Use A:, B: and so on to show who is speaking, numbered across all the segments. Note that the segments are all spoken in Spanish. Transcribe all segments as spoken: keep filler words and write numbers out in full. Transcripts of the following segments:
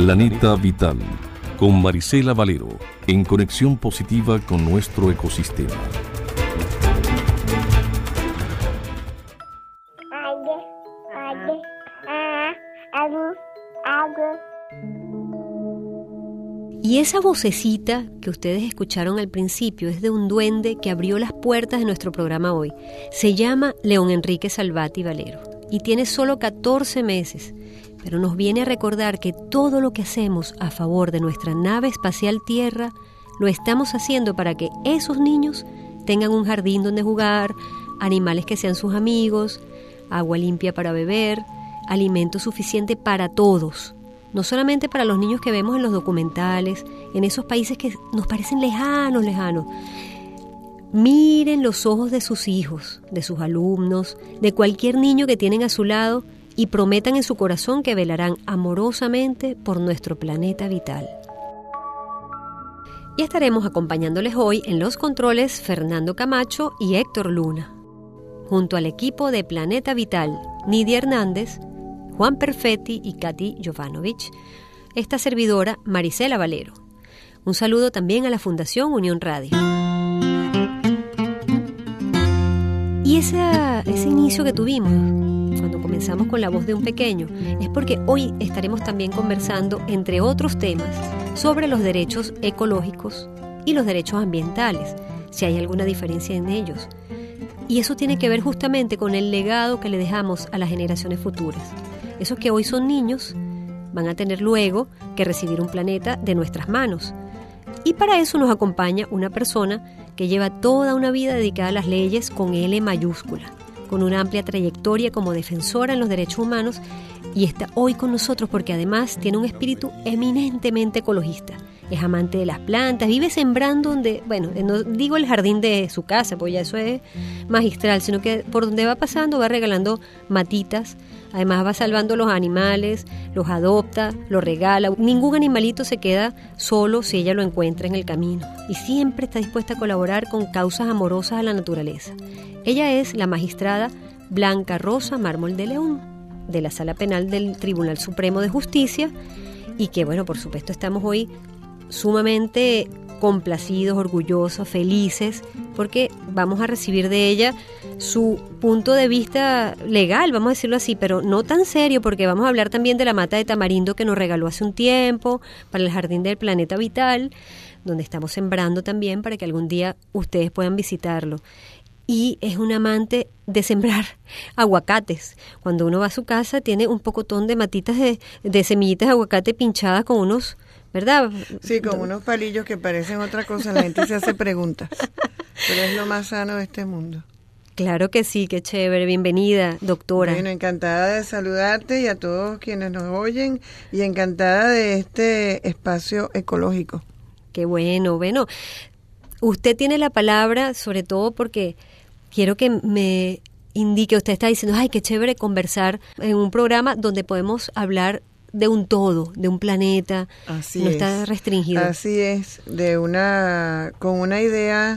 A: Planeta Vital, con Marisela Valero, en conexión positiva con nuestro ecosistema.
B: Y esa vocecita que ustedes escucharon al principio es de un duende que abrió las puertas de nuestro programa hoy. Se llama León Enrique Salvati Valero y tiene solo catorce meses, pero nos viene a recordar que todo lo que hacemos a favor de nuestra nave espacial Tierra lo estamos haciendo para que esos niños tengan un jardín donde jugar, animales que sean sus amigos, agua limpia para beber, alimento suficiente para todos. No solamente para los niños que vemos en los documentales, en esos países que nos parecen lejanos, lejanos. Miren los ojos de sus hijos, de sus alumnos, de cualquier niño que tienen a su lado y prometan en su corazón que velarán amorosamente por nuestro planeta vital. Y estaremos acompañándoles hoy en los controles Fernando Camacho y Héctor Luna. Junto al equipo de Planeta Vital, Nidia Hernández, Juan Perfetti y Katy Jovanovic, esta servidora Marisela Valero. Un saludo también a la Fundación Unión Radio. Y esa, ese inicio que tuvimos cuando comenzamos con la voz de un pequeño es porque hoy estaremos también conversando, entre otros temas, sobre los derechos ecológicos y los derechos ambientales, si hay alguna diferencia en ellos. Y eso tiene que ver justamente con el legado que le dejamos a las generaciones futuras. Esos que hoy son niños van a tener luego que recibir un planeta de nuestras manos. Y para eso nos acompaña una persona que lleva toda una vida dedicada a las leyes con L mayúscula, con una amplia trayectoria como defensora en los derechos humanos y está hoy con nosotros porque además tiene un espíritu eminentemente ecologista. Es amante de las plantas, vive sembrando donde, bueno, no digo el jardín de su casa, porque ya eso es magistral, sino que por donde va pasando va regalando matitas. Además va salvando los animales, los adopta, los regala. Ningún animalito se queda solo si ella lo encuentra en el camino. Y siempre está dispuesta a colaborar con causas amorosas a la naturaleza. Ella es la magistrada Blanca Rosa Mármol de León, de la Sala Penal del Tribunal Supremo de Justicia. Y que, bueno, por supuesto estamos hoy sumamente complacidos, orgullosos, felices, porque vamos a recibir de ella su punto de vista legal, vamos a decirlo así, pero no tan serio, porque vamos a hablar también de la mata de tamarindo que nos regaló hace un tiempo para el Jardín del Planeta Vital, donde estamos sembrando también para que algún día ustedes puedan visitarlo. Y es un amante de sembrar aguacates. Cuando uno va a su casa tiene un pocotón de matitas de, de semillitas de aguacate pinchadas con unos, ¿verdad?
C: Sí, con unos palillos que parecen otra cosa, la gente se hace preguntas, pero es lo más sano de este mundo.
B: Claro que sí, qué chévere, bienvenida, doctora.
C: Bueno, encantada de saludarte y a todos quienes nos oyen y encantada de este espacio ecológico.
B: Qué bueno, bueno, usted tiene la palabra sobre todo porque quiero que me indique, usted está diciendo, ay, qué chévere conversar en un programa donde podemos hablar de un todo, de un planeta,
C: así
B: no
C: es,
B: está restringido.
C: Así es, de una con una idea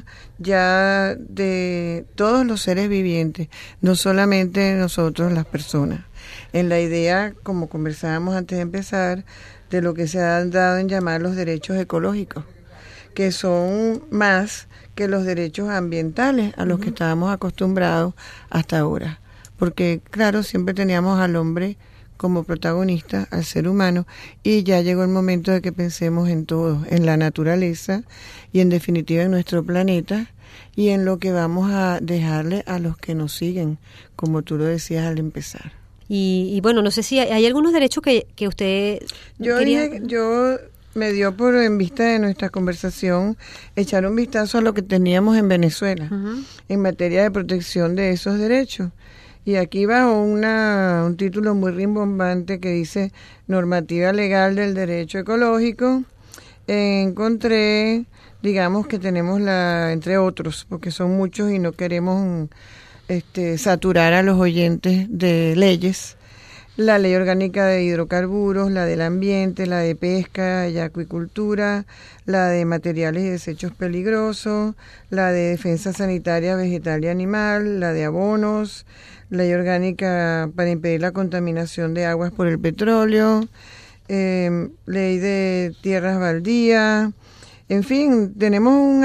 C: ya de todos los seres vivientes, no solamente nosotros las personas. En la idea, como conversábamos antes de empezar, de lo que se ha dado en llamar los derechos ecológicos, que son más que los derechos ambientales a los uh-huh. que estábamos acostumbrados hasta ahora. Porque, claro, siempre teníamos al hombre como protagonista, al ser humano, y ya llegó el momento de que pensemos en todo, en la naturaleza y en definitiva en nuestro planeta y en lo que vamos a dejarle a los que nos siguen, como tú lo decías al empezar.
B: Y, y bueno, no sé si hay, hay algunos derechos que, que usted
C: yo
B: quería...
C: dije, yo me dio por, en vista de nuestra conversación, echar un vistazo a lo que teníamos en Venezuela uh-huh. en materia de protección de esos derechos. Y aquí bajo una, un título muy rimbombante que dice Normativa Legal del Derecho Ecológico, eh, encontré, digamos que tenemos la, entre otros, porque son muchos y no queremos este, saturar a los oyentes de leyes, la Ley Orgánica de Hidrocarburos, la del Ambiente, la de Pesca y Acuicultura, la de Materiales y Desechos Peligrosos, la de Defensa Sanitaria Vegetal y Animal, la de Abonos, Ley Orgánica para impedir la contaminación de aguas por el petróleo, eh, ley de tierras baldías, en fin, tenemos un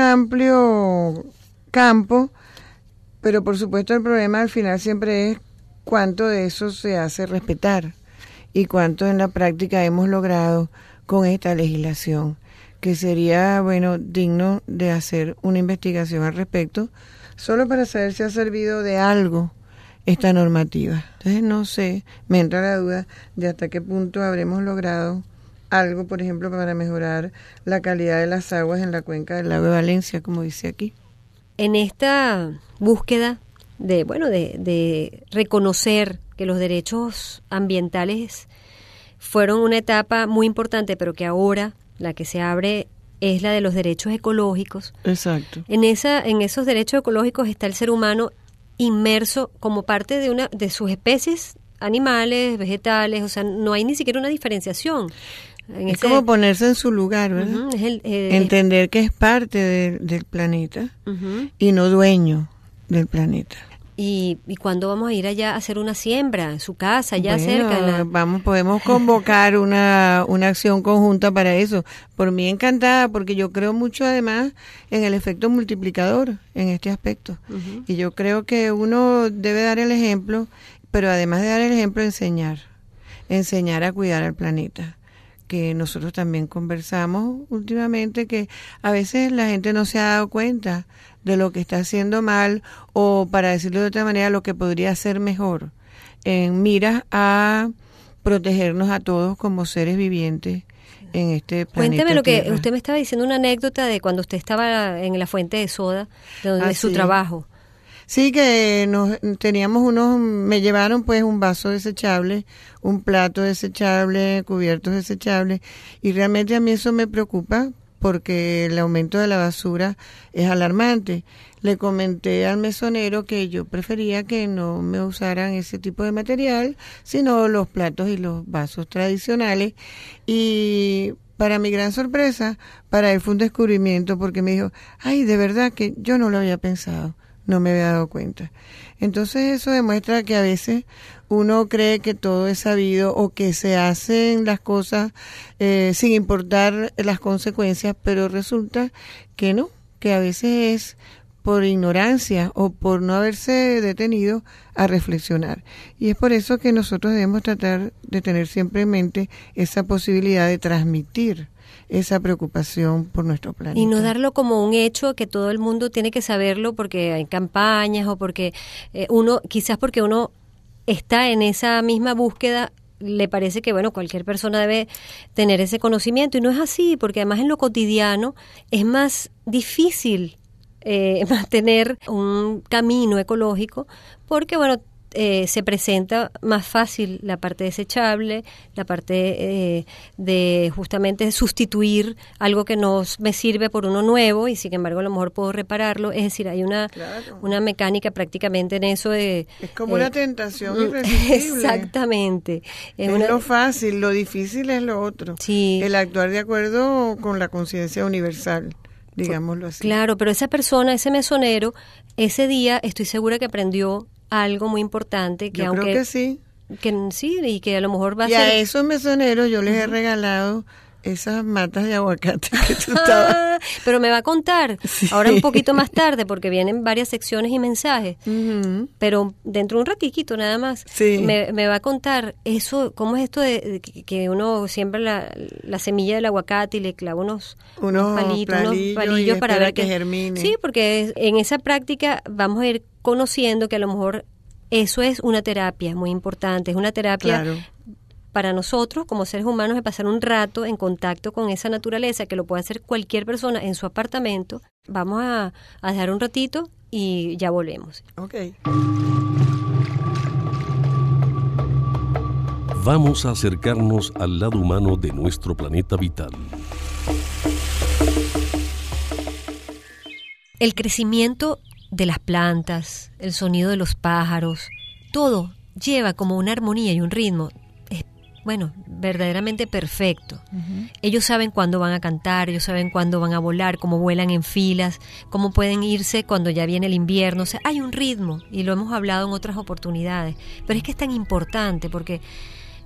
C: amplio campo, pero por supuesto el problema al final siempre es cuánto de eso se hace respetar y cuánto en la práctica hemos logrado con esta legislación, que sería, bueno, digno de hacer una investigación al respecto, solo para saber si ha servido de algo esta normativa. Entonces no sé, me entra la duda de hasta qué punto habremos logrado algo, por ejemplo, para mejorar la calidad de las aguas en la cuenca del lago de Valencia, como dice aquí.
B: En esta búsqueda de, bueno, de, de reconocer que los derechos ambientales fueron una etapa muy importante, pero que ahora la que se abre es la de los derechos ecológicos.
C: Exacto.
B: En esa, en esos derechos ecológicos está el ser humano inmerso como parte de una de sus especies animales, vegetales, o sea, no hay ni siquiera una diferenciación. En
C: es
B: ese,
C: como ponerse en su lugar, ¿verdad?
B: Uh-huh, es el, eh,
C: entender que es parte de, del planeta
B: uh-huh.
C: y no dueño del planeta.
B: Y, y cuándo vamos a ir allá a hacer una siembra en su casa, allá
C: bueno,
B: cerca. La...
C: Vamos, podemos convocar una, una acción conjunta para eso. Por mí encantada, porque yo creo mucho además en el efecto multiplicador en este aspecto. Uh-huh. Y yo creo que uno debe dar el ejemplo, pero además de dar el ejemplo, enseñar. Enseñar a cuidar al planeta. Que nosotros también conversamos últimamente, que a veces la gente no se ha dado cuenta de lo que está haciendo mal, o para decirlo de otra manera, lo que podría ser mejor, en miras a protegernos a todos como seres vivientes en este planeta.
B: Cuénteme lo que
C: Tierra.
B: usted me estaba diciendo, una anécdota de cuando usted estaba en la fuente de soda, de, donde,
C: ah,
B: de su
C: sí.
B: trabajo.
C: Sí, que nos teníamos unos, me llevaron pues un vaso desechable, un plato desechable, cubiertos desechables, y realmente a mí eso me preocupa porque el aumento de la basura es alarmante. Le comenté al mesonero que yo prefería que no me usaran ese tipo de material, sino los platos y los vasos tradicionales, y para mi gran sorpresa, para él fue un descubrimiento porque me dijo, ay, de verdad que yo no lo había pensado. No me había dado cuenta. Entonces eso demuestra que a veces uno cree que todo es sabido o que se hacen las cosas eh, sin importar las consecuencias, pero resulta que no, que a veces es por ignorancia o por no haberse detenido a reflexionar. Y es por eso que nosotros debemos tratar de tener siempre en mente esa posibilidad de transmitir esa preocupación por nuestro planeta.
B: Y no darlo como un hecho que todo el mundo tiene que saberlo porque hay campañas o porque eh, uno, quizás porque uno está en esa misma búsqueda, le parece que, bueno, cualquier persona debe tener ese conocimiento, y no es así, porque además en lo cotidiano es más difícil eh, mantener un camino ecológico porque, bueno, Eh, se presenta más fácil la parte desechable, la parte eh, de justamente sustituir algo que no me sirve por uno nuevo, y sin embargo a lo mejor puedo repararlo. Es decir, hay una
C: claro.
B: una mecánica prácticamente en eso de...
C: Es como
B: eh,
C: una tentación irresistible.
B: Exactamente.
C: Es,
B: es una,
C: lo fácil, lo difícil es lo otro.
B: Sí.
C: El actuar de acuerdo con la conciencia universal, digámoslo así.
B: Claro, pero esa persona, ese mesonero, ese día estoy segura que aprendió algo muy importante, que
C: yo
B: aunque
C: creo que sí.
B: que sí, y que a lo mejor va a
C: y
B: ser...
C: a esos mesoneros yo les uh-huh. he regalado esas matas de aguacate que tú estabas...
B: Ah, pero me va a contar sí. ahora un poquito más tarde, porque vienen varias secciones y mensajes, uh-huh. pero dentro de un ratiquito nada más,
C: sí.
B: me, me va a contar eso, cómo es esto de, de que, que uno siembra la, la semilla del aguacate y le clava unos,
C: unos,
B: unos palitos, unos palillos para ver
C: que, que germine.
B: Sí, porque en esa práctica vamos a ir conociendo que a lo mejor eso es una terapia muy importante, es una terapia
C: claro.
B: para nosotros como seres humanos, de pasar un rato en contacto con esa naturaleza, que lo puede hacer cualquier persona en su apartamento. Vamos a, a dejar un ratito y ya volvemos.
C: Okay.
A: Vamos a acercarnos al lado humano de nuestro planeta vital.
B: El crecimiento de las plantas, el sonido de los pájaros, todo lleva como una armonía y un ritmo, es, bueno, verdaderamente perfecto. Uh-huh. Ellos saben cuándo van a cantar, ellos saben cuándo van a volar, cómo vuelan en filas, cómo pueden irse cuando ya viene el invierno. O sea, hay un ritmo, y lo hemos hablado en otras oportunidades, pero es que es tan importante porque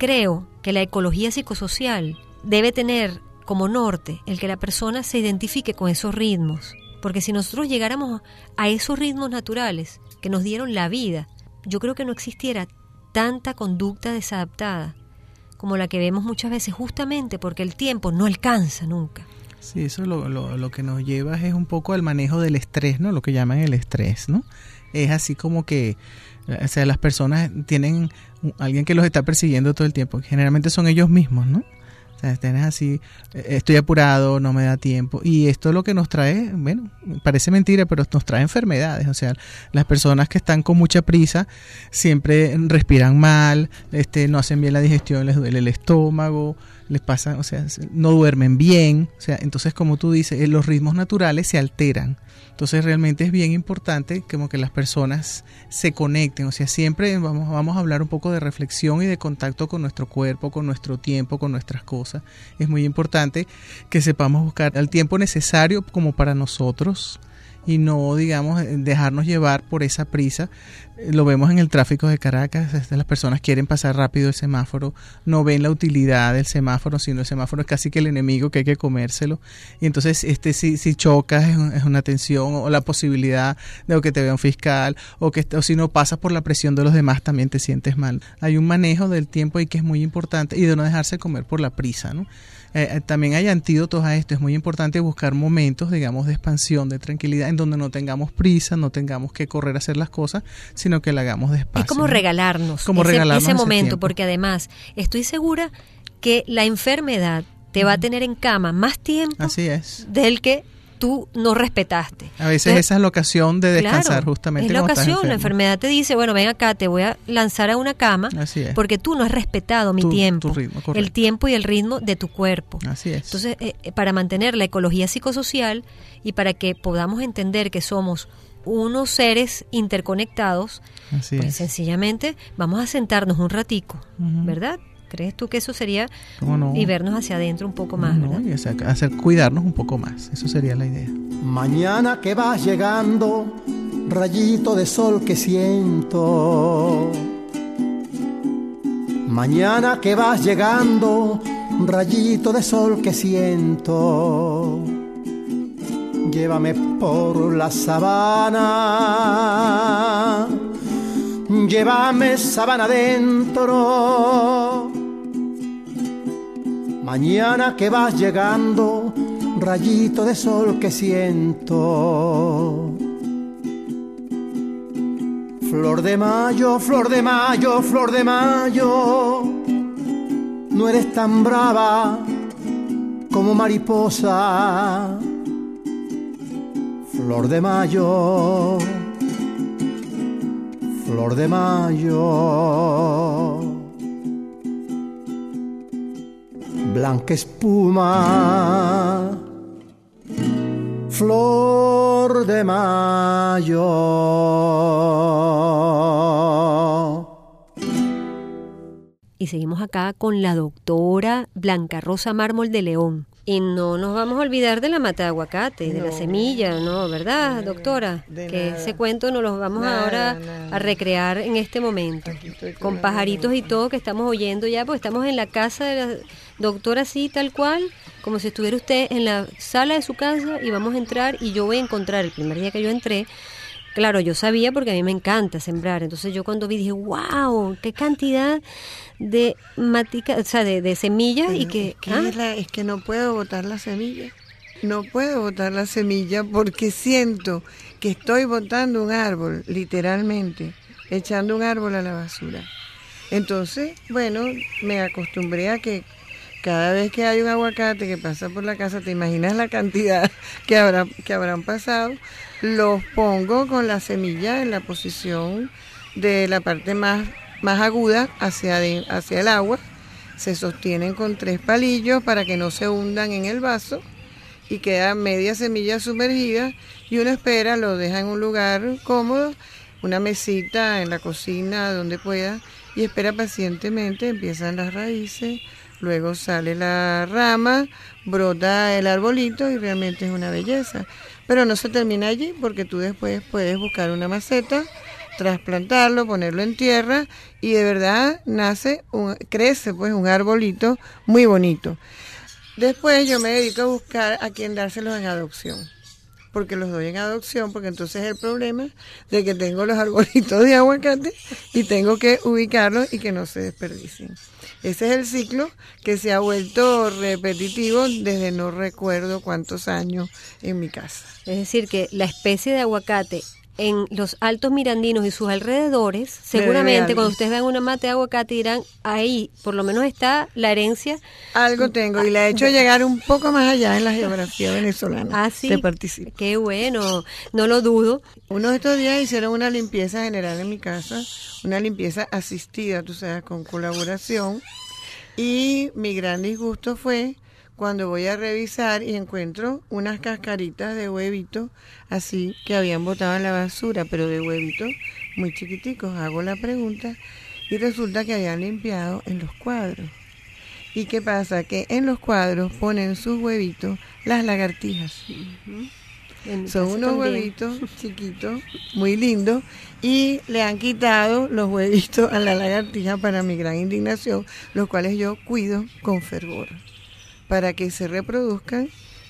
B: creo que la ecología psicosocial debe tener como norte el que la persona se identifique con esos ritmos. Porque si nosotros llegáramos a esos ritmos naturales que nos dieron la vida, yo creo que no existiera tanta conducta desadaptada como la que vemos muchas veces, justamente porque el tiempo no alcanza nunca.
D: Sí, eso lo, lo, lo que nos lleva es un poco al manejo del estrés, ¿no? Lo que llaman el estrés, ¿no? Es así como que, o sea, las personas tienen alguien que los está persiguiendo todo el tiempo, que generalmente son ellos mismos, ¿no? O sea, tienes así, estoy apurado, no me da tiempo. Y esto lo que nos trae, bueno, parece mentira, pero nos trae enfermedades. O sea, las personas que están con mucha prisa siempre respiran mal, este, no hacen bien la digestión, les duele el estómago, les pasa, o sea, no duermen bien. O sea, entonces, como tú dices, los ritmos naturales se alteran. Entonces realmente es bien importante como que las personas se conecten, o sea, siempre vamos, vamos a hablar un poco de reflexión y de contacto con nuestro cuerpo, con nuestro tiempo, con nuestras cosas. Es muy importante que sepamos buscar el tiempo necesario como para nosotros y no, digamos, dejarnos llevar por esa prisa. Lo vemos en el tráfico de Caracas, las personas quieren pasar rápido el semáforo, no ven la utilidad del semáforo, sino el semáforo es casi que el enemigo que hay que comérselo. Y entonces este si, si chocas es, es una tensión, o la posibilidad de que te vea un fiscal, o que o si no pasas por la presión de los demás también te sientes mal. Hay un manejo del tiempo ahí que es muy importante y de no dejarse comer por la prisa, ¿no? Eh, también hay antídotos a esto. Es muy importante buscar momentos, digamos, de expansión, de tranquilidad, en donde no tengamos prisa, no tengamos que correr a hacer las cosas, sino que la hagamos despacio.
B: Es como
D: ¿no?
B: regalarnos,
D: como
B: ese,
D: regalarnos
B: ese
D: ese
B: momento,
D: tiempo.
B: porque además estoy segura que la enfermedad te va a tener en cama más tiempo
D: Así es.
B: del que tú no respetaste.
D: A veces
B: Entonces,
D: esa es la ocasión de descansar,
B: claro,
D: justamente
B: es la
D: cuando estás
B: ocasión, la
D: enfermo.
B: enfermedad te dice, bueno, ven acá, te voy a lanzar a una cama,
D: Así es.
B: porque tú no has respetado mi
D: Tu-
B: tiempo,
D: tu ritmo, correcto.
B: el tiempo y el ritmo de tu cuerpo.
D: Así es.
B: Entonces, eh, para mantener la ecología psicosocial y para que podamos entender que somos unos seres interconectados,
D: Así
B: pues
D: es.
B: sencillamente vamos a sentarnos un ratico,
D: Ujú.
B: ¿verdad? ¿Crees tú que eso sería
D: ¿Cómo no?
B: y vernos hacia adentro un poco más,
D: No,
B: verdad?
D: y hacer, hacer cuidarnos un poco más. Eso sería la idea.
E: Mañana que vas llegando, rayito de sol que siento. Mañana que vas llegando, rayito de sol que siento. Llévame por la sabana, llévame sabana adentro. Mañana que vas llegando, rayito de sol que siento. Flor de mayo, flor de mayo, flor de mayo, no eres tan brava como mariposa. Flor de mayo, flor de mayo, blanca espuma, flor de mayo.
B: Y seguimos acá con la doctora Blanca Rosa Mármol de León. Y no nos vamos a olvidar de la mata de aguacate, de
C: No.
B: la semilla, ¿no? ¿Verdad,
C: De-
B: doctora?
C: de
B: que
C: nada.
B: ese cuento nos lo vamos
C: Nada,
B: ahora
C: nada.
B: a recrear en este momento.
C: Aquí estoy
B: Con
C: con
B: pajaritos
C: la-
B: y todo que estamos oyendo ya, pues estamos en la casa de la doctora así, tal cual, como si estuviera usted en la sala de su casa y vamos a entrar y yo voy a encontrar, el primer día que yo entré, claro, yo sabía porque a mí me encanta sembrar, entonces yo cuando vi dije, wow, qué cantidad de matica, o sea, de, de semillas y
C: Pero
B: que...
C: es que,
B: ¿ah?
C: es la- es que no puedo botar la semilla. No puedo botar la semilla porque siento que estoy botando un árbol, literalmente, echando un árbol a la basura. Entonces, bueno, me acostumbré a que cada vez que hay un aguacate que pasa por la casa, te imaginas la cantidad que habrá, que habrán pasado, los pongo con la semilla en la posición de la parte más, más aguda hacia, de- hacia el agua. Se sostienen con tres palillos para que no se hundan en el vaso y queda media semilla sumergida y uno espera, lo deja en un lugar cómodo, una mesita en la cocina donde pueda y espera pacientemente, empiezan las raíces, luego sale la rama, brota el arbolito y realmente es una belleza. Pero no se termina allí porque tú después puedes buscar una maceta, trasplantarlo, ponerlo en tierra y de verdad nace, un, crece pues un arbolito muy bonito. Después yo me dedico a buscar a quién dárselos en adopción, porque los doy en adopción, porque entonces es el problema de que tengo los arbolitos de aguacate y tengo que ubicarlos y que no se desperdicien. Ese es el ciclo que se ha vuelto repetitivo desde no recuerdo cuántos años en mi casa.
B: Es decir, que la especie de aguacate en los Altos Mirandinos y sus alrededores, seguramente cuando ustedes vean una mata de aguacate dirán, ahí por lo menos está la herencia.
C: Algo tengo y la he hecho llegar un poco más allá en la geografía venezolana.
B: Ah, sí,
C: te participo.
B: Qué bueno, no lo dudo.
C: Uno de estos días hicieron una limpieza general en mi casa, una limpieza asistida, tú sabes, con colaboración, y mi gran disgusto fue cuando voy a revisar y encuentro unas cascaritas de huevitos así que habían botado en la basura, pero de huevitos muy chiquiticos. Hago la pregunta y resulta que habían limpiado en los cuadros. ¿Y qué pasa? Que en los cuadros ponen sus huevitos las lagartijas. Uh-huh. Son unos también. Huevitos chiquitos, muy lindos, y le han quitado los huevitos a la lagartija para mi gran indignación, los cuales yo cuido con fervor, para que se reproduzcan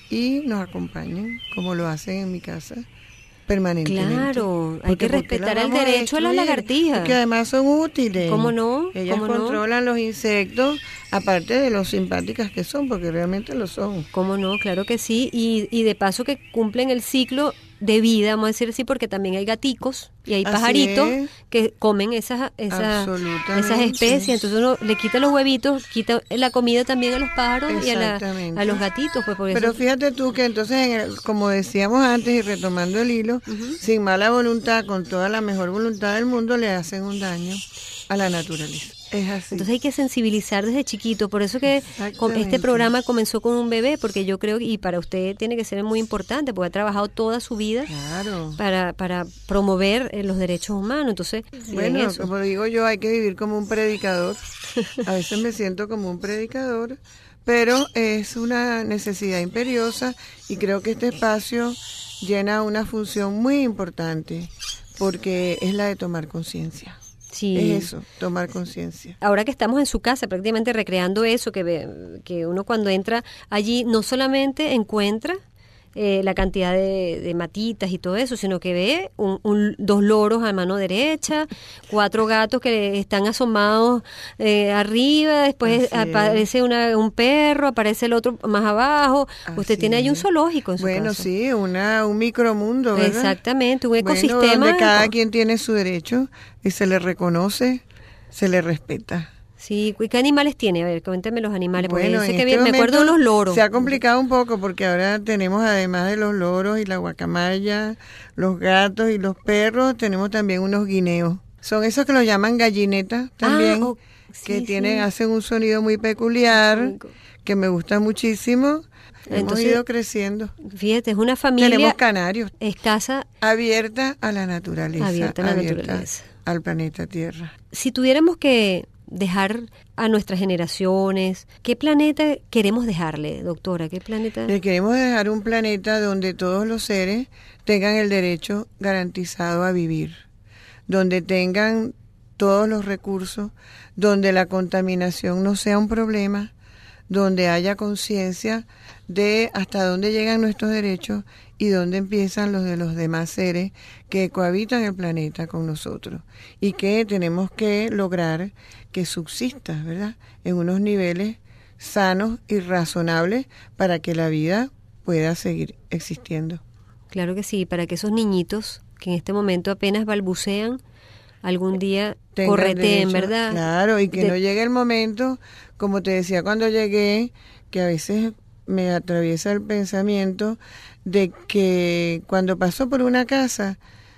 C: y nos acompañen, como lo hacen en mi casa, permanentemente.
B: Claro, hay que respetar el derecho a las lagartijas.
C: Porque además son útiles.
B: ¿Cómo no?
C: Ellas
B: ¿Cómo
C: controlan
B: no?
C: los insectos, aparte de lo simpáticas que son, porque realmente lo son.
B: ¿Cómo no? Claro que sí. Y, y de paso que cumplen el ciclo de vida, vamos a decir así, porque también hay gaticos y hay
C: Así
B: pajaritos
C: es.
B: que comen esas esas, esas especies. Entonces uno le quita los huevitos, quita la comida también a los pájaros y a, la, a los gatitos. Pues porque
C: Pero
B: eso...
C: fíjate tú que entonces, en el, como decíamos antes y retomando el hilo, uh-huh. sin mala voluntad, con toda la mejor voluntad del mundo, le hacen un daño a la naturaleza. Es así.
B: Entonces hay que sensibilizar desde chiquito, por eso que este programa comenzó con un bebé, porque yo creo, y para usted tiene que ser muy importante, porque ha trabajado toda su vida
C: claro.
B: para, para promover eh, los derechos humanos. Entonces,
C: bueno,
B: eso.
C: como digo yo, hay que vivir como un predicador. A veces me siento como un predicador, pero es una necesidad imperiosa y creo que este espacio llena una función muy importante, porque es la de tomar conciencia.
B: Sí.
C: Es eso, tomar conciencia.
B: Ahora que estamos en su casa prácticamente recreando eso, que, ve, que uno cuando entra allí no solamente encuentra eh, la cantidad de, de matitas y todo eso, sino que ve un, un, dos loros a mano derecha, cuatro gatos que están asomados eh, arriba, después Así aparece una, un perro, aparece el otro más abajo. Así Usted tiene ahí un zoológico en su
C: bueno,
B: casa.
C: Bueno, sí, una, un micromundo, ¿verdad?
B: Exactamente, un ecosistema.
C: Bueno, donde cada quien tiene su derecho y se le reconoce, se le respeta.
B: Sí, ¿y qué animales tiene? A ver, cuénteme los animales.
C: Bueno,
B: porque
C: en
B: que
C: este
B: me acuerdo de los loros.
C: Se ha complicado un poco porque ahora tenemos, además de los loros y la guacamaya, los gatos y los perros, tenemos también unos guineos. Son esos que los llaman gallinetas también, ah, oh, sí, que tienen, sí. hacen un sonido muy peculiar, que me gusta muchísimo. Entonces, hemos ido creciendo.
B: Fíjate, es una familia.
C: Tenemos canarios.
B: Escasa.
C: Abierta a la naturaleza.
B: Abierta a la
C: abierta
B: naturaleza.
C: Al planeta Tierra.
B: Si tuviéramos que dejar a nuestras generaciones, ¿qué planeta queremos dejarle, doctora? ¿Qué planeta?
C: Le queremos dejar un planeta donde todos los seres tengan el derecho garantizado a vivir, donde tengan todos los recursos, donde la contaminación no sea un problema, donde haya conciencia de hasta dónde llegan nuestros derechos y dónde empiezan los de los demás seres que cohabitan el planeta con nosotros y que tenemos que lograr que subsista, ¿verdad?, en unos niveles sanos y razonables para que la vida pueda seguir existiendo.
B: Claro que sí, para que esos niñitos que en este momento apenas balbucean, algún día tengan correteen, derecho, ¿verdad?
C: Claro, y que
B: de...
C: no llegue el momento, como te decía cuando llegué, que a veces me atraviesa el pensamiento de que cuando paso por una casa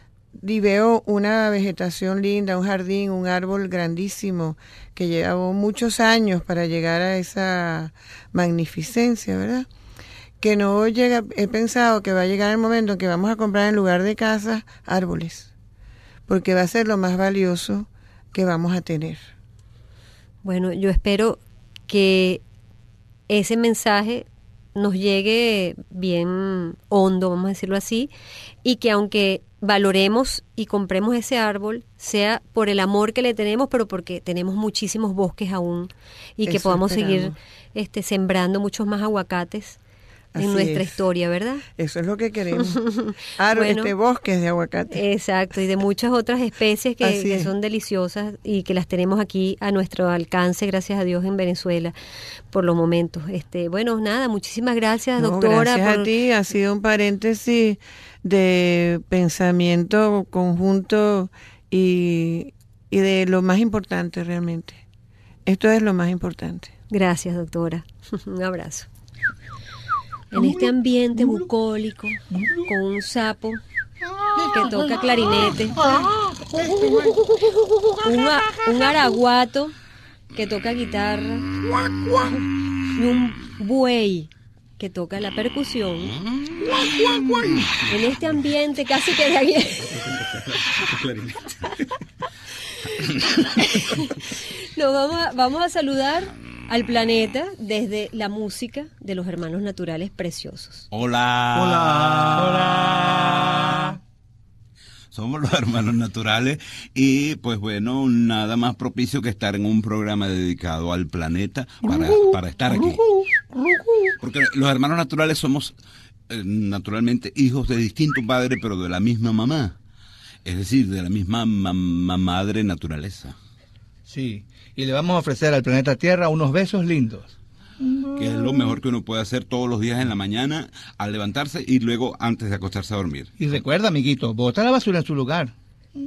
C: y veo una vegetación linda, un jardín, un árbol grandísimo que llevó muchos años para llegar a esa magnificencia, ¿verdad? Que no llega, he pensado que va a llegar el momento en que vamos a comprar en lugar de casas árboles, porque va a ser lo más valioso que vamos a tener.
B: Bueno, yo espero que ese mensaje nos llegue bien hondo, vamos a decirlo así, y que aunque valoremos y compremos ese árbol, sea por el amor que le tenemos, pero porque tenemos muchísimos bosques aún y que
C: Eso
B: podamos
C: esperamos.
B: seguir este, sembrando muchos más aguacates en
C: Así
B: nuestra
C: es.
B: historia, ¿verdad?
C: Eso es lo que queremos. Árboles,
B: Bueno.
C: este, bosques de aguacate.
B: Exacto, y de muchas otras especies que,
C: Así
B: que
C: es.
B: son deliciosas y que las tenemos aquí a nuestro alcance, gracias a Dios, en Venezuela, por los momentos. Este, bueno, nada, muchísimas gracias,
C: No,
B: doctora.
C: gracias
B: por-
C: a ti, ha sido un paréntesis de pensamiento conjunto y, y de lo más importante realmente. Esto es lo más importante.
B: Gracias, doctora. Un abrazo. En este ambiente bucólico, con un sapo que toca clarinete, un, a- un araguato que toca guitarra y un buey que toca la percusión. En este ambiente casi que de aquí... Nos vamos a, vamos a saludar al planeta desde la música de los hermanos naturales preciosos.
F: Hola.
G: Hola. Hola.
F: Somos los hermanos naturales y pues bueno, nada más propicio que estar en un programa dedicado al planeta para, para estar aquí. Porque los hermanos naturales somos eh, naturalmente hijos de distinto padre, pero de la misma mamá. Es decir, de la misma mam- madre naturaleza.
G: Sí, y le vamos a ofrecer al planeta Tierra unos besos lindos.
F: Que es lo mejor que uno puede hacer todos los días en la mañana al levantarse y luego antes de acostarse a dormir.
G: Y recuerda, amiguito, bota la basura en su lugar.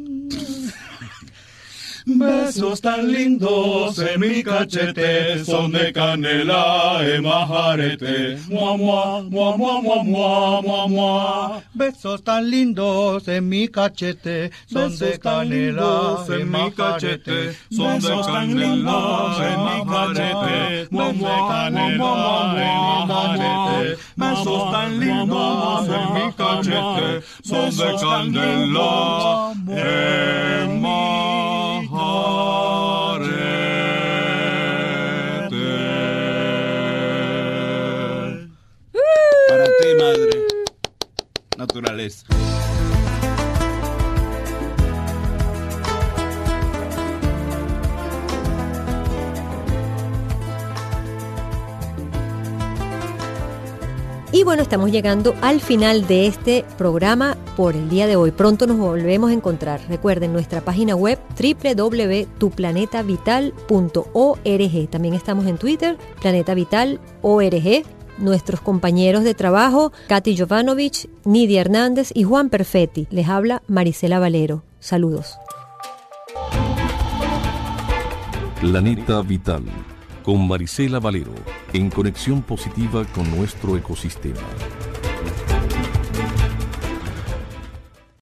H: Besos tan lindos en mi cachete, son de canela y majarete. Mua, mua, mua, mua, mua, mua, mua, mua.
G: Besos tan lindos en mi cachete, son de
H: Besos tan
G: canela
H: lindos
G: y
H: en mi cachete,
G: majarete.
H: son de
G: Besos tan
H: canela
G: lindos
H: en mi cachete. Mua,
G: Besos
H: mua,
G: tan
H: mua,
G: lindos
H: mua,
G: en
H: mua,
G: mi
H: mua,
G: cachete.
H: mua. Besos tan lindos en mi cachete, son de canela en majarete.
F: Para ti, madre naturaleza.
B: Y bueno, estamos llegando al final de este programa por el día de hoy. Pronto nos volvemos a encontrar. Recuerden nuestra página web doble u doble u doble u punto tu planeta vital punto org. También estamos en Twitter, Planeta Vital org. Nuestros compañeros de trabajo, Katy Jovanovic, Nidia Hernández y Juan Perfetti. Les habla Marisela Valero. Saludos.
A: Planeta Vital, con Marisela Valero, en conexión positiva con nuestro ecosistema.